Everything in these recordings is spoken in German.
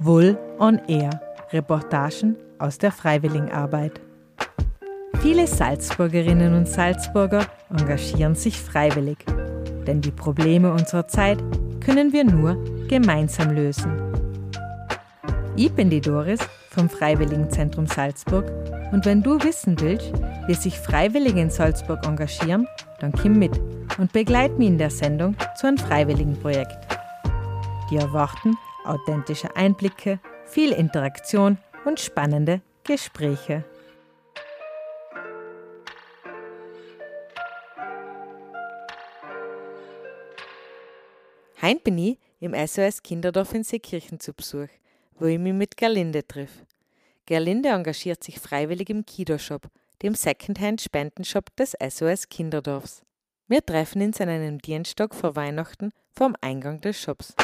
Wohl on Air. Reportagen aus der Freiwilligenarbeit. Viele Salzburgerinnen und Salzburger engagieren sich freiwillig. Denn die Probleme unserer Zeit können wir nur gemeinsam lösen. Ich bin die Doris vom Freiwilligenzentrum Salzburg und wenn du wissen willst, wie sich Freiwillige in Salzburg engagieren, dann komm mit und begleit mich in der Sendung zu einem Freiwilligenprojekt. Die erwarten authentische Einblicke, viel Interaktion und spannende Gespräche. Heim bin ich im SOS Kinderdorf in Seekirchen zu Besuch, wo ich mich mit Gerlinde triff. Gerlinde engagiert sich freiwillig im Kido-Shop, dem Secondhand-Spendenshop des SOS Kinderdorfs. Wir treffen uns an einem Dienstag vor Weihnachten vorm Eingang des Shops.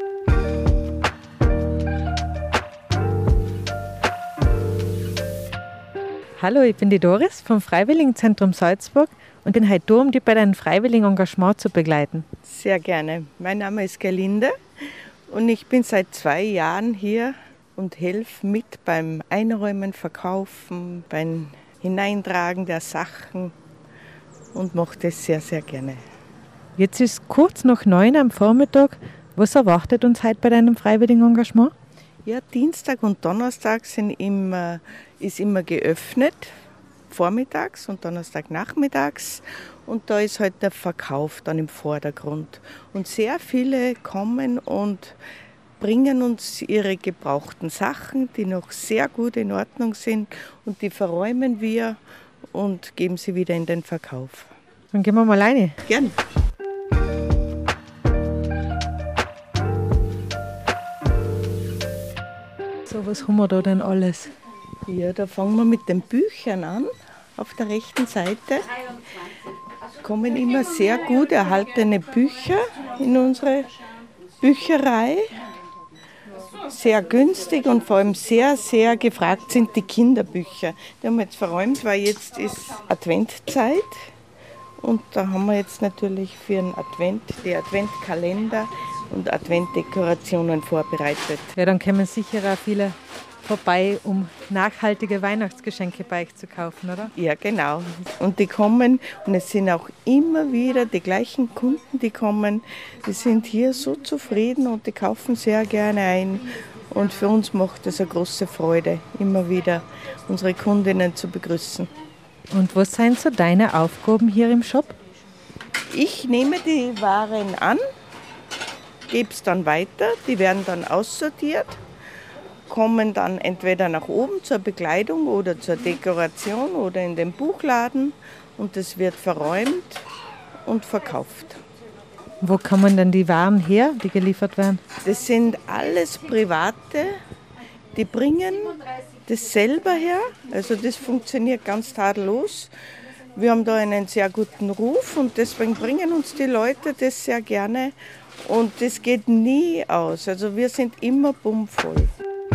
Hallo, ich bin die Doris vom Freiwilligenzentrum Salzburg und bin heute da, um dich bei deinem freiwilligen Engagement zu begleiten. Sehr gerne. Mein Name ist Gerlinde und ich bin seit 2 Jahren hier und helfe mit beim Einräumen, Verkaufen, beim Hineintragen der Sachen und mache das sehr, sehr gerne. Jetzt ist kurz nach 9 am Vormittag. Was erwartet uns heute bei deinem freiwilligen Engagement? Ja, Dienstag und Donnerstag ist immer geöffnet, vormittags und Donnerstag nachmittags. Und da ist halt der Verkauf dann im Vordergrund. Und sehr viele kommen und bringen uns ihre gebrauchten Sachen, die noch sehr gut in Ordnung sind. Und die verräumen wir und geben sie wieder in den Verkauf. Dann gehen wir mal rein. Gerne. So, was haben wir da denn alles? Ja, da fangen wir mit den Büchern an. Auf der rechten Seite kommen immer sehr gut erhaltene Bücher in unsere Bücherei. Sehr günstig und vor allem sehr, sehr gefragt sind die Kinderbücher. Die haben wir jetzt verräumt, weil jetzt ist Adventzeit. Und da haben wir jetzt natürlich für den Advent die Adventkalender und Adventdekorationen vorbereitet. Ja, dann kommen sicher auch viele vorbei, um nachhaltige Weihnachtsgeschenke bei euch zu kaufen, oder? Ja, genau. Und die kommen, und es sind auch immer wieder die gleichen Kunden, die kommen. Die sind hier so zufrieden und die kaufen sehr gerne ein. Und für uns macht es eine große Freude, immer wieder unsere Kundinnen zu begrüßen. Und was sind so deine Aufgaben hier im Shop? Ich nehme die Waren an, gebe es dann weiter, die werden dann aussortiert, kommen dann entweder nach oben zur Bekleidung oder zur Dekoration oder in den Buchladen und es wird verräumt und verkauft. Wo kommen denn die Waren her, die geliefert werden? Das sind alles Private, die bringen das selber her, also das funktioniert ganz tadellos. Wir haben da einen sehr guten Ruf und deswegen bringen uns die Leute das sehr gerne und das geht nie aus, also wir sind immer bummvoll.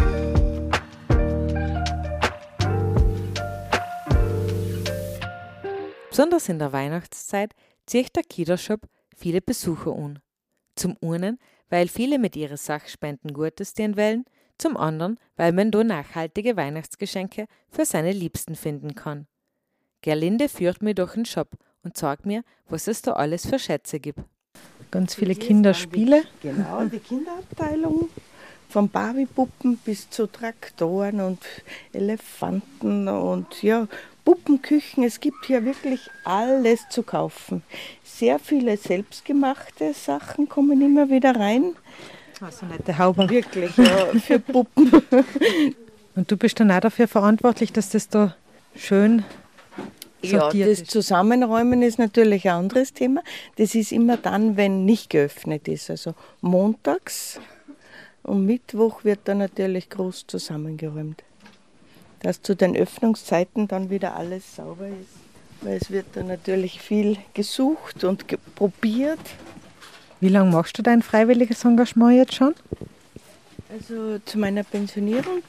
Besonders in der Weihnachtszeit zieht der Kido-Shop viele Besucher an. Zum einen, weil viele mit ihren Sachspenden Gutes tun wollen, zum anderen, weil man da nachhaltige Weihnachtsgeschenke für seine Liebsten finden kann. Gerlinde führt mich durch den Shop und zeigt mir, was es da alles für Schätze gibt. Ganz viele Kinderspiele. Genau, die Kinderabteilung. Von Barbie-Puppen bis zu Traktoren und Elefanten und ja, Puppenküchen. Es gibt hier wirklich alles zu kaufen. Sehr viele selbstgemachte Sachen kommen immer wieder rein. So nette Hauben. Wirklich, ja, für Puppen. Und du bist dann auch dafür verantwortlich, dass das da schön sortiert ist? Das Zusammenräumen ist natürlich ein anderes Thema. Das ist immer dann, wenn nicht geöffnet ist. Also montags. Und Mittwoch wird dann natürlich groß zusammengeräumt, dass zu den Öffnungszeiten dann wieder alles sauber ist. Weil es wird dann natürlich viel gesucht und probiert. Wie lange machst du dein freiwilliges Engagement jetzt schon? Also zu meiner Pensionierung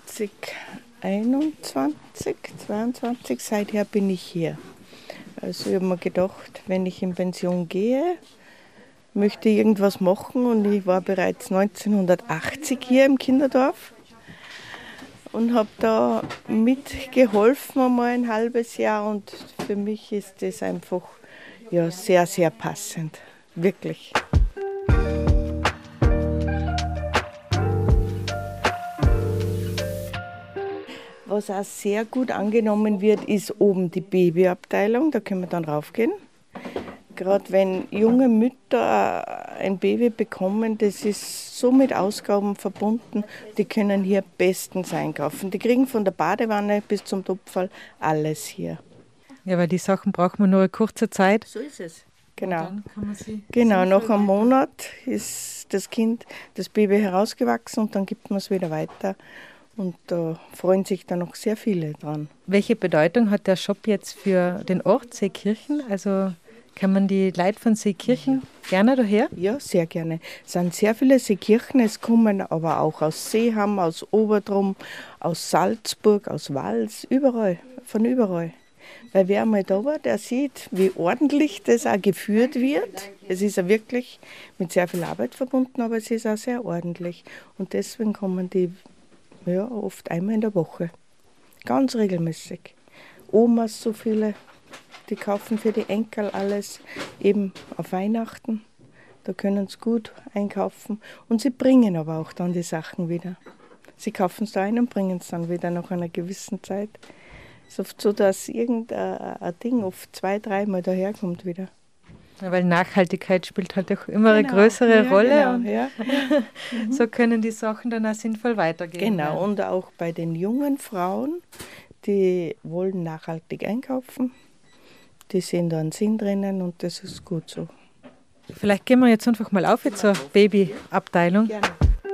2021, 22, seither bin ich hier. Also ich habe mir gedacht, wenn ich in Pension gehe, möchte irgendwas machen und ich war bereits 1980 hier im Kinderdorf und habe da mitgeholfen einmal ein halbes Jahr und für mich ist das einfach ja, sehr, sehr passend, wirklich. Was auch sehr gut angenommen wird, ist oben die Babyabteilung, da können wir dann raufgehen. Gerade wenn junge Mütter ein Baby bekommen, das ist so mit Ausgaben verbunden, die können hier bestens einkaufen. Die kriegen von der Badewanne bis zum Topfall alles hier. Ja, weil die Sachen braucht man nur eine kurze Zeit. So ist es. Genau. Dann kann man sie Genau, nach einem Monat ist das Baby herausgewachsen und dann gibt man es wieder weiter. Und da freuen sich dann noch sehr viele dran. Welche Bedeutung hat der Shop jetzt für den Ort Seekirchen? Also kann man die Leute von Seekirchen gerne daher? Ja, sehr gerne. Es sind sehr viele Seekirchen, es kommen aber auch aus Seeham, aus Obertrum, aus Salzburg, aus Wals, überall, von überall. Weil wer einmal da war, der sieht, wie ordentlich das auch geführt wird. Es ist ja wirklich mit sehr viel Arbeit verbunden, aber es ist auch sehr ordentlich. Und deswegen kommen die ja, oft einmal in der Woche. Ganz regelmäßig. Omas so viele, die kaufen für die Enkel alles, eben auf Weihnachten. Da können sie gut einkaufen. Und sie bringen aber auch dann die Sachen wieder. Sie kaufen es da ein und bringen es dann wieder nach einer gewissen Zeit. Es ist oft so, dass irgendein Ding oft 2-3 Mal daherkommt wieder. Ja, weil Nachhaltigkeit spielt halt auch immer eine größere Rolle. Genau, und ja. so können die Sachen dann auch sinnvoll weitergehen. Genau, und auch bei den jungen Frauen, die wollen nachhaltig einkaufen. Die sehen da einen Sinn drinnen und das ist gut so. Vielleicht gehen wir jetzt einfach mal auf zur Babyabteilung. Gerne.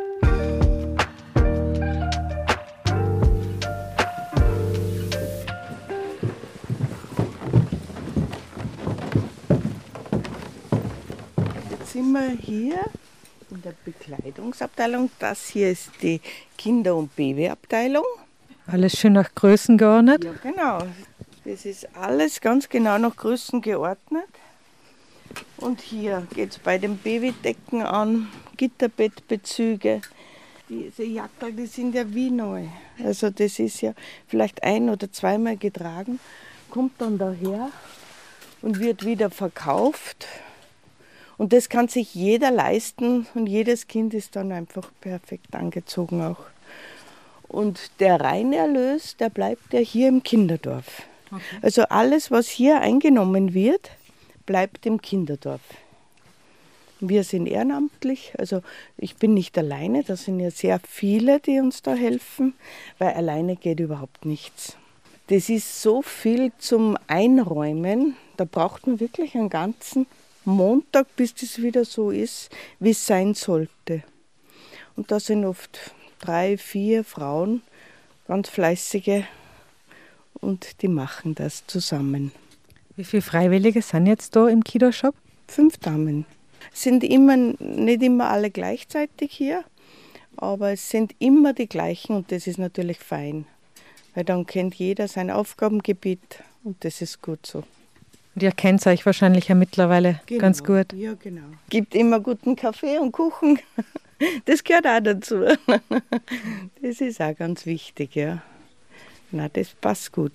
Jetzt sind wir hier in der Bekleidungsabteilung. Das hier ist die Kinder- und Babyabteilung. Alles schön nach Größen geordnet. Ja, genau. Das ist alles ganz genau nach Größen geordnet. Und hier geht es bei den Babydecken an, Gitterbettbezüge. Diese Jackel, die sind ja wie neu. Also das ist ja vielleicht 1- oder 2-mal getragen, kommt dann daher und wird wieder verkauft. Und das kann sich jeder leisten und jedes Kind ist dann einfach perfekt angezogen auch. Und der Reinerlös, der bleibt ja hier im Kinderdorf. Okay. Also alles, was hier eingenommen wird, bleibt im Kinderdorf. Wir sind ehrenamtlich, also ich bin nicht alleine, da sind ja sehr viele, die uns da helfen, weil alleine geht überhaupt nichts. Das ist so viel zum Einräumen, da braucht man wirklich einen ganzen Montag, bis das wieder so ist, wie es sein sollte. Und da sind oft 3, 4 Frauen, ganz fleißige, und die machen das zusammen. Wie viele Freiwillige sind jetzt da im Kido-Shop? 5 Damen. Sind nicht immer alle gleichzeitig hier, aber es sind immer die gleichen und das ist natürlich fein. Weil dann kennt jeder sein Aufgabengebiet und das ist gut so. Und ihr kennt euch wahrscheinlich ja mittlerweile ganz gut. Ja, genau. Gibt immer guten Kaffee und Kuchen. Das gehört auch dazu. Das ist auch ganz wichtig, ja. Na, das passt gut.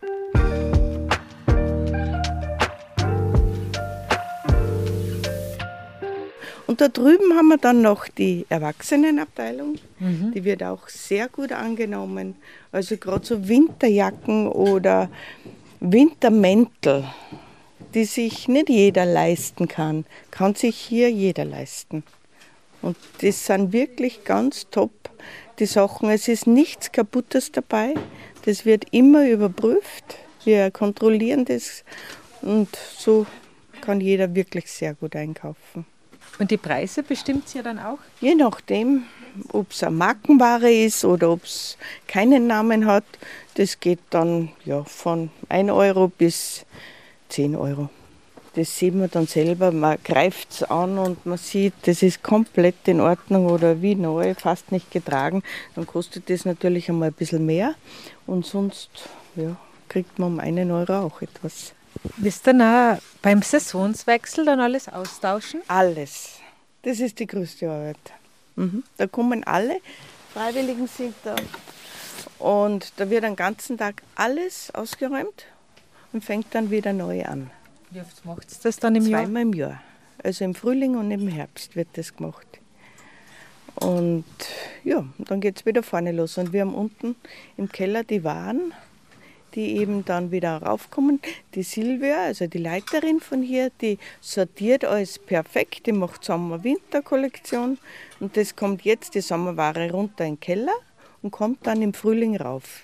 Und da drüben haben wir dann noch die Erwachsenenabteilung. Die wird auch sehr gut angenommen. Also gerade so Winterjacken oder Wintermäntel, die sich nicht jeder leisten kann sich hier jeder leisten. Und das sind wirklich ganz top, die Sachen. Es ist nichts Kaputtes dabei. Das wird immer überprüft. Wir kontrollieren das und so kann jeder wirklich sehr gut einkaufen. Und die Preise bestimmt ihr dann auch? Je nachdem, ob es eine Markenware ist oder ob es keinen Namen hat. Das geht dann ja, von 1 Euro bis 10 Euro. Das sieht man dann selber, man greift es an und man sieht, das ist komplett in Ordnung oder wie neu, fast nicht getragen. Dann kostet das natürlich einmal ein bisschen mehr und sonst ja, kriegt man um 1 Euro auch etwas. Wisst ihr noch beim Saisonswechsel dann alles austauschen? Alles. Das ist die größte Arbeit. Da kommen alle Freiwilligen sind da und da wird den ganzen Tag alles ausgeräumt und fängt dann wieder neu an. Wie oft macht ihr das dann im Jahr? Zweimal im Jahr. Also im Frühling und im Herbst wird das gemacht. Und ja, dann geht es wieder vorne los. Und wir haben unten im Keller die Waren, die eben dann wieder raufkommen. Die Silvia, also die Leiterin von hier, die sortiert alles perfekt. Die macht Sommer-Winter-Kollektion. Und das kommt jetzt, die Sommerware, runter in den Keller und kommt dann im Frühling rauf.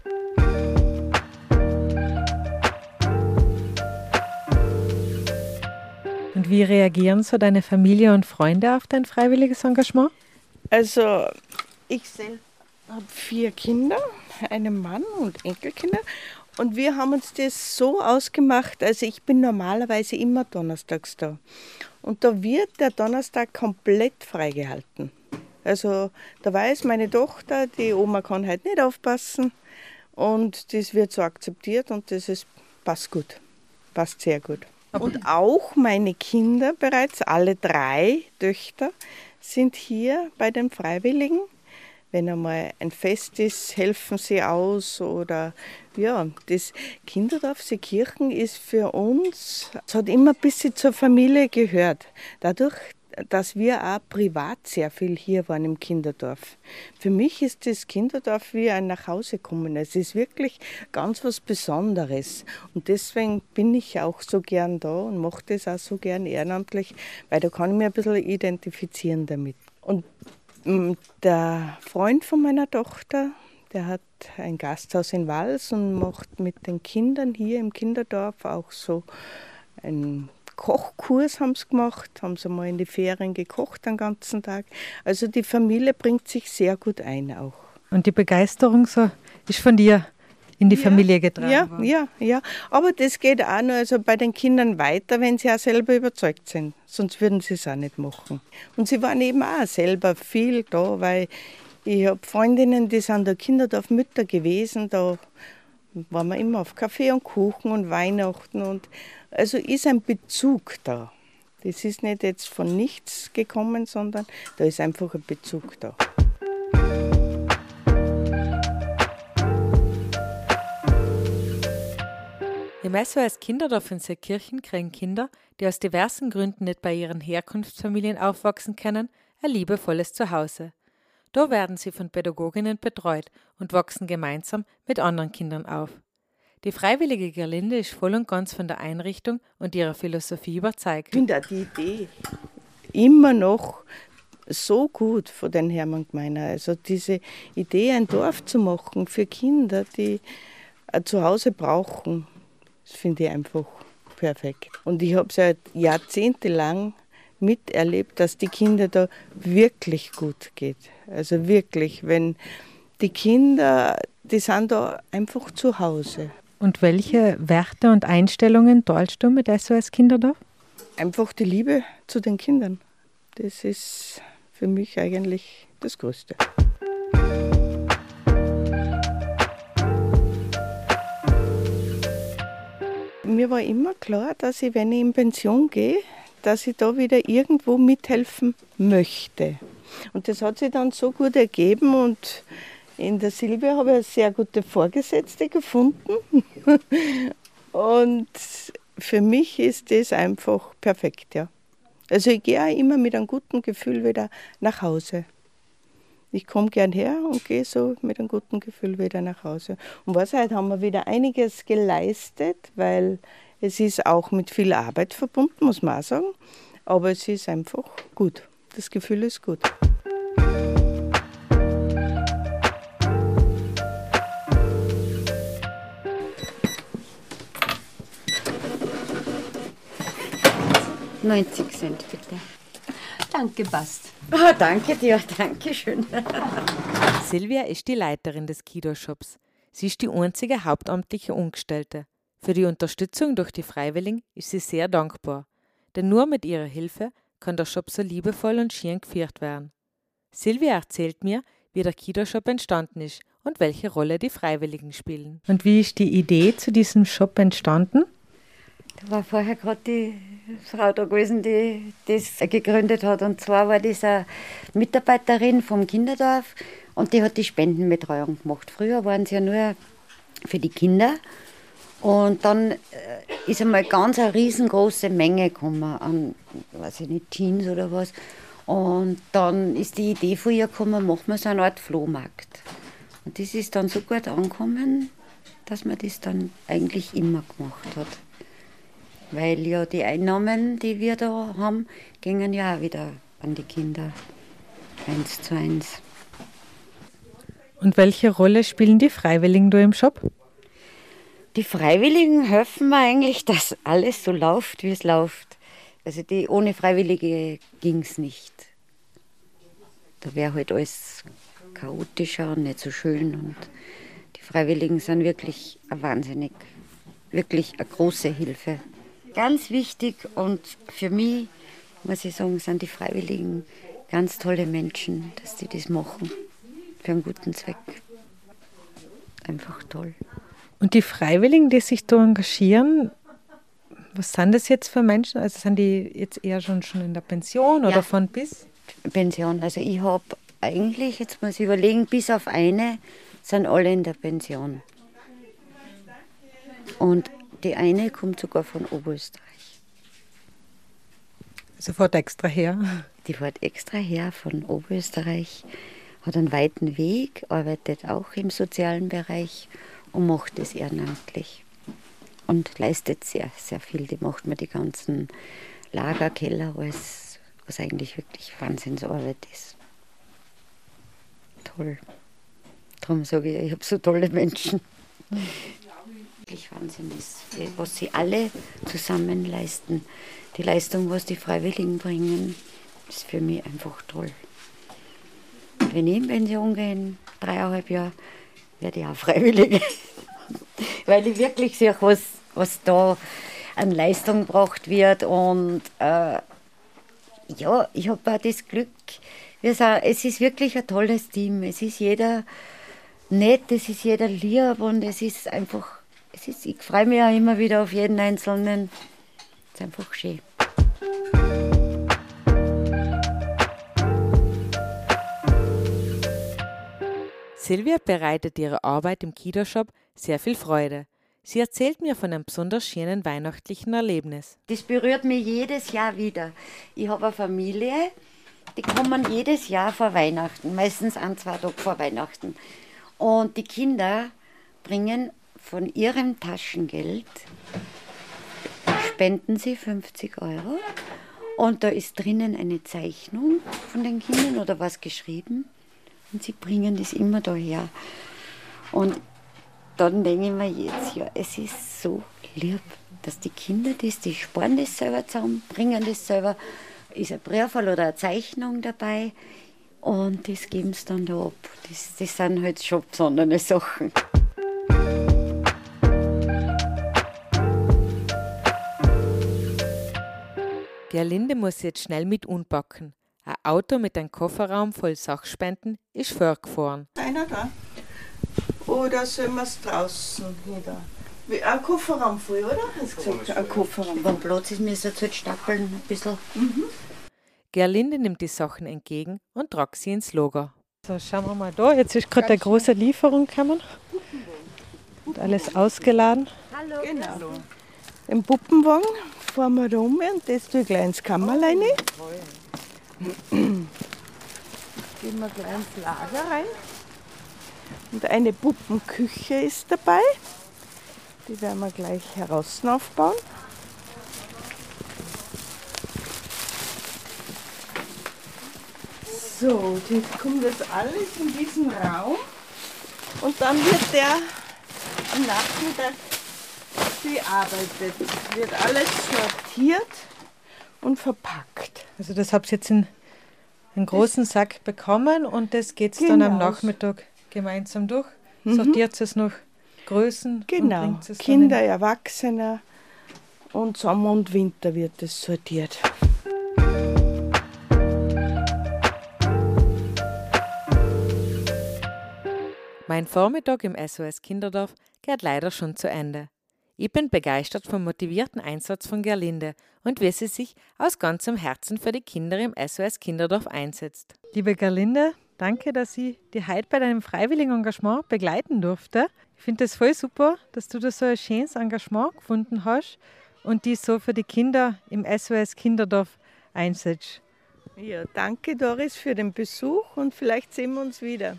Und wie reagieren so deine Familie und Freunde auf dein freiwilliges Engagement? Also ich selbst habe 4 Kinder, einen Mann und Enkelkinder. Und wir haben uns das so ausgemacht, also ich bin normalerweise immer donnerstags da. Und da wird der Donnerstag komplett freigehalten. Also da weiß meine Tochter, die Oma kann heute nicht aufpassen. Und das wird so akzeptiert und passt gut, passt sehr gut. Und auch meine Kinder bereits, alle 3 Töchter, sind hier bei den Freiwilligen. Wenn einmal ein Fest ist, helfen sie aus oder ja, das Kinderdorf Seekirchen ist für uns, es hat immer ein bisschen zur Familie gehört. Dadurch, dass wir auch privat sehr viel hier waren im Kinderdorf. Für mich ist das Kinderdorf wie ein Nachhausekommen. Es ist wirklich ganz was Besonderes. Und deswegen bin ich auch so gern da und mache das auch so gern ehrenamtlich, weil da kann ich mich ein bisschen identifizieren damit. Und der Freund von meiner Tochter, der hat ein Gasthaus in Wals und macht mit den Kindern hier im Kinderdorf auch so einen Kochkurs haben sie gemacht, haben sie mal in die Ferien gekocht den ganzen Tag. Also die Familie bringt sich sehr gut ein auch. Und die Begeisterung so ist von dir in die Familie getragen worden? Ja. Aber das geht auch nur also bei den Kindern weiter, wenn sie auch selber überzeugt sind. Sonst würden sie es auch nicht machen. Und sie waren eben auch selber viel da, weil ich habe Freundinnen, die sind da Kinderdorfmütter gewesen. Da waren wir immer auf Kaffee und Kuchen und Weihnachten. Und also ist ein Bezug da. Das ist nicht jetzt von nichts gekommen, sondern da ist einfach ein Bezug da. Im SOS Kinderdorf in Seekirchen kriegen Kinder, die aus diversen Gründen nicht bei ihren Herkunftsfamilien aufwachsen können, ein liebevolles Zuhause. Da werden sie von Pädagoginnen betreut und wachsen gemeinsam mit anderen Kindern auf. Die freiwillige Gerlinde ist voll und ganz von der Einrichtung und ihrer Philosophie überzeugt. Ich finde auch die Idee immer noch so gut von den Hermann Gmeiner. Also diese Idee, ein Dorf zu machen für Kinder, die ein Zuhause brauchen, das finde ich einfach perfekt. Und ich habe seit jahrzehntelang miterlebt, dass die Kinder da wirklich gut geht. Also wirklich, wenn die Kinder, die sind da einfach zu Hause. Und welche Werte und Einstellungen teilst du mit SOS Kinderdorf? Einfach die Liebe zu den Kindern. Das ist für mich eigentlich das Größte. Mir war immer klar, dass ich, wenn ich in Pension gehe, dass ich da wieder irgendwo mithelfen möchte. Und das hat sich dann so gut ergeben und in der Silvia habe ich eine sehr gute Vorgesetzte gefunden. Und für mich ist das einfach perfekt, ja. Also ich gehe auch immer mit einem guten Gefühl wieder nach Hause. Ich komme gern her und gehe so mit einem guten Gefühl wieder nach Hause. Und heute haben wir wieder einiges geleistet, weil es ist auch mit viel Arbeit verbunden, muss man auch sagen. Aber es ist einfach gut. Das Gefühl ist gut. $90 bitte. Danke, passt. Oh, danke dir, danke schön. Silvia ist die Leiterin des Kido-Shops. Sie ist die einzige hauptamtliche Angestellte. Für die Unterstützung durch die Freiwilligen ist sie sehr dankbar. Denn nur mit ihrer Hilfe kann der Shop so liebevoll und schön geführt werden. Silvia erzählt mir, wie der Kido-Shop entstanden ist und welche Rolle die Freiwilligen spielen. Und wie ist die Idee zu diesem Shop entstanden? Da war vorher gerade die Frau da gewesen, die das gegründet hat. Und zwar war das eine Mitarbeiterin vom Kinderdorf und die hat die Spendenbetreuung gemacht. Früher waren sie ja nur für die Kinder. Und dann ist einmal ganz eine riesengroße Menge gekommen an, weiß ich nicht, Teens oder was. Und dann ist die Idee von ihr gekommen, machen wir so eine Art Flohmarkt. Und das ist dann so gut angekommen, dass man das dann eigentlich immer gemacht hat. Weil ja die Einnahmen, die wir da haben, gingen ja auch wieder an die Kinder. 1:1. Und welche Rolle spielen die Freiwilligen da im Shop? Die Freiwilligen helfen mir eigentlich, dass alles so läuft, wie es läuft. Also ohne Freiwillige ging es nicht. Da wäre halt alles chaotischer und nicht so schön. Und die Freiwilligen sind wirklich wirklich eine große Hilfe. Ganz wichtig und für mich, muss ich sagen, sind die Freiwilligen ganz tolle Menschen, dass die das machen. Für einen guten Zweck. Einfach toll. Und die Freiwilligen, die sich da engagieren, was sind das jetzt für Menschen? Also sind die jetzt eher schon in der Pension oder von bis? Pension. Also ich habe eigentlich, jetzt muss ich überlegen, bis auf eine sind alle in der Pension. Und die eine kommt sogar von Oberösterreich. Also fährt extra her? Die fährt extra her von Oberösterreich, hat einen weiten Weg, arbeitet auch im sozialen Bereich und macht das ehrenamtlich. Und leistet sehr, sehr viel. Die macht mir die ganzen Lagerkeller, alles, was eigentlich wirklich Wahnsinnsarbeit ist. Toll. Darum sage ich habe so tolle Menschen. Wirklich Wahnsinn ist, was sie alle zusammen leisten. Die Leistung, was die Freiwilligen bringen, ist für mich einfach toll. Und wenn ich in Pension gehe, in 3,5 Jahren, werde ich auch Freiwillige. Weil ich wirklich sehe, was da an Leistung gebracht wird. Und ja, ich habe auch das Glück, es ist wirklich ein tolles Team. Es ist jeder nett, es ist jeder lieb und es ist einfach, ich freue mich auch immer wieder auf jeden Einzelnen. Es ist einfach schön. Silvia bereitet ihre Arbeit im Kita-Shop sehr viel Freude. Sie erzählt mir von einem besonders schönen weihnachtlichen Erlebnis. Das berührt mich jedes Jahr wieder. Ich habe eine Familie, die kommen jedes Jahr vor Weihnachten, meistens 1-2 Tage vor Weihnachten. Und die Kinder bringen von ihrem Taschengeld, spenden sie 50 € und da ist drinnen eine Zeichnung von den Kindern oder was geschrieben. Und sie bringen das immer daher. Und dann denke ich mir jetzt, ja, es ist so lieb, dass die Kinder die sparen das selber zusammen, bringen das selber, ist ein Briefel oder eine Zeichnung dabei und das geben sie dann da ab. Das sind halt schon besondere Sachen. Gerlinde muss jetzt schnell mit unpacken. Ein Auto mit einem Kofferraum voll Sachspenden ist vorgefahren. Einer da? Oder sollen wir es draußen wieder? Ein Kofferraum voll, oder? Hast du gesagt, ein Kofferraum. Wenn Platz ist, müssen wir es halt stapeln ein bisschen. Gerlinde nimmt die Sachen entgegen und tragt sie ins Lager. So, schauen wir mal da. Jetzt ist gerade eine große Lieferung gekommen. Und alles ausgeladen. Hallo. Genau. Den Puppenwagen fahren wir da um und das tue ich gleich ins Kammerlein. Gehen wir gleich ins Lager rein. Und eine Puppenküche ist dabei. Die werden wir gleich heraus aufbauen. So, jetzt kommt das alles in diesen Raum. Und dann wird der am Nachmittag bearbeitet. Wird alles sortiert und verpackt. Also das habt ihr jetzt in einen großen Sack bekommen und das geht dann am Nachmittag gemeinsam durch. Sortiert es nach Größen und Genau, bringt es Kinder, Erwachsene und Sommer und Winter wird es sortiert. Mein Vormittag im SOS Kinderdorf geht leider schon zu Ende. Ich bin begeistert vom motivierten Einsatz von Gerlinde und wie sie sich aus ganzem Herzen für die Kinder im SOS Kinderdorf einsetzt. Liebe Gerlinde, danke, dass ich dich heute bei deinem freiwilligen Engagement begleiten durfte. Ich finde es voll super, dass du da so ein schönes Engagement gefunden hast und dich so für die Kinder im SOS Kinderdorf einsetzt. Ja, danke Doris für den Besuch und vielleicht sehen wir uns wieder.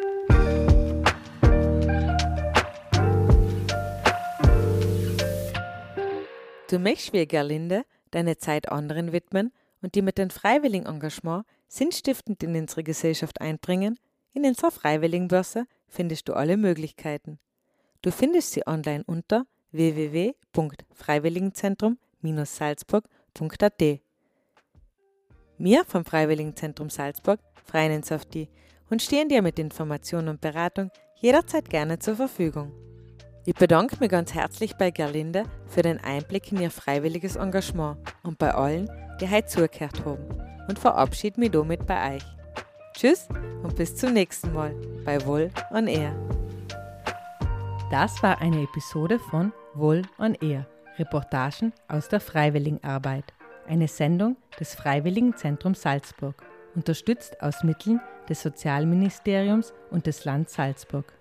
Du möchtest wie Gerlinde deine Zeit anderen widmen und die mit dem freiwilligen Engagement sinnstiftend in unsere Gesellschaft einbringen? In unserer Freiwilligenbörse findest du alle Möglichkeiten. Du findest sie online unter www.freiwilligenzentrum-salzburg.at. Wir vom Freiwilligenzentrum Salzburg freuen uns auf dich und stehen dir mit Informationen und Beratung jederzeit gerne zur Verfügung. Ich bedanke mich ganz herzlich bei Gerlinde für den Einblick in ihr freiwilliges Engagement und bei allen, die heute zugehört haben, und verabschiede mich damit bei euch. Tschüss und bis zum nächsten Mal bei Wohl on Air. Das war eine Episode von Wohl on Air, Reportagen aus der Freiwilligenarbeit, eine Sendung des Freiwilligenzentrums Salzburg, unterstützt aus Mitteln des Sozialministeriums und des Landes Salzburg.